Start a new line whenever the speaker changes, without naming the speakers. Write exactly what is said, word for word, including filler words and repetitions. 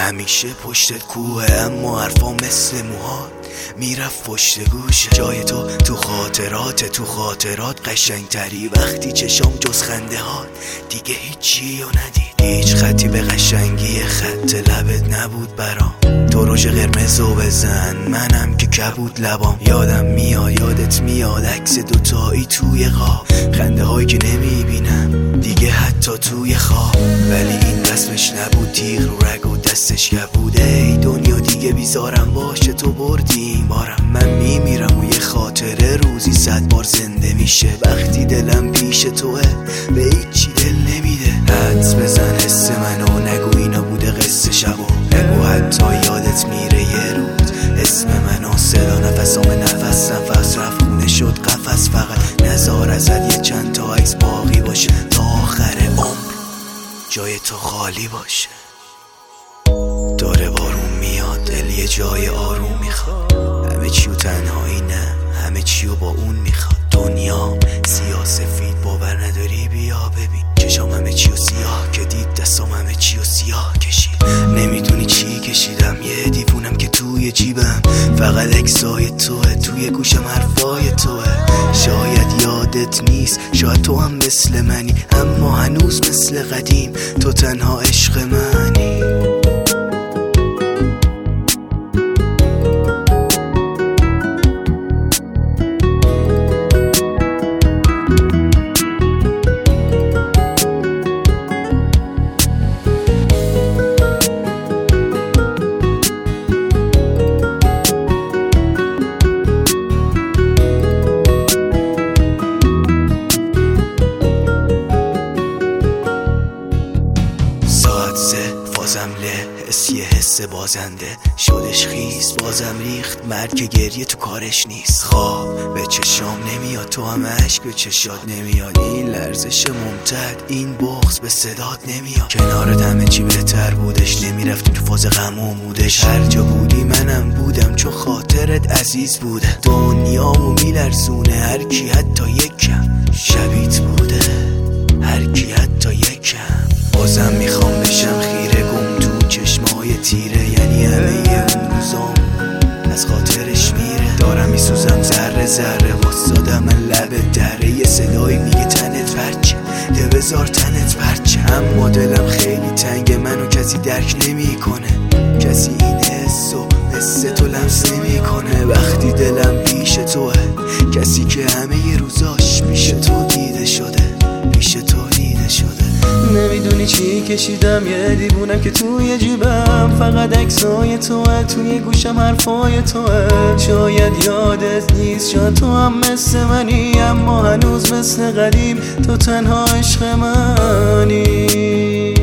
همیشه پشتت کوه، اما حرفا مثل موهات میرفت پشت گوشه. جای تو تو خاطرات، تو خاطرات قشنگتری وقتی چشام جز خنده هات دیگه هیچی رو ندید. هیچ خطی به قشنگی خط لبت نبود برام. تو رژ قرمزو بزن منم که کبود لبام. یادم میاد یادت میاد عکس دوتایی توی خواب، خنده هایی که نمیبینم دیگه حتی توی خواب. ولی این رسمش نبود، تیغ رو رگ و دستش کبود. ای دنیا دیگه بیزارم باشه، تو بردی بارم. من میمیرم و یه خاطره روزی صد بار زنده میشه. وقتی دلم پیش توه به هیچی دل نمیده. حدس بزن حس منو، نگو اینا بوده قصه شبا. نگو حتی یادت میره یه روز اسم منو. صدا نفسام نفس نفس رفت خونه شد قفس. فقط نزار ازت یه چند تا عکس باقی باشه تا آخر عمر جای تو خالی باشه. داره بارون میاد، دل یه جای آروم میخواد. همه چیو تنهایی نه، همه چیو با اون میخواد. دنیا سیاه سفید باور نداری بیا ببین. چشام همه چیو سیاه که دید، دستام همه چیو سیاه کشید. نمیدونی چی کشیدم، یه دیوونم که توی جیبم. فقط اکسای توه، توی گوشم حرفای توه. شاید یادت نیست، شاید تو هم مثل منی، اما هنوز مثل قدیم تو تنها عشق منی. بازم له حس یه حس بازنده شدش خیس. بازم ریخت مرگ گریه تو کارش نیست. خواب به چشام نمیاد، تو هم عشق به چشات نمیاد. این لرزش ممتد، این بغض به صدات نمیاد. کنارت همه چی بهتر بودش، نمیرفتیم تو فاز غم و مودش. هر جا بودی منم بودم چون خاطرت عزیز بوده. دنیامو میلرزونه هر کی حتی یکم شبیت بوده. هر کی حتی یکم. بازم میخوام بشم خیره گم تو چشمای تیره. یعنی همه اون روزام از خاطرش میره. دارم میسوزم ذره ذره، واسادم من لب دره. یه صدایی میگه تنت برچه، ده بذار تنت برچه. اما دلم خیلی تنگه، منو کسی درک نمیکنه. کسی این حسو حس تو لمس نمیکنه. وقتی دلم پیش توه، کسی که همه ی روزاش پیش تو دیده شده، پیش تو دیده شده.
نمیدونی چی کشیدم، یه دیوونم که توی جیبم. فقط عکسای توه، توی گوشم حرفای توه. شاید یادت نیست، شاید تو هم مثل منی، اما هنوز مثل قدیم تو تنها عشق منی.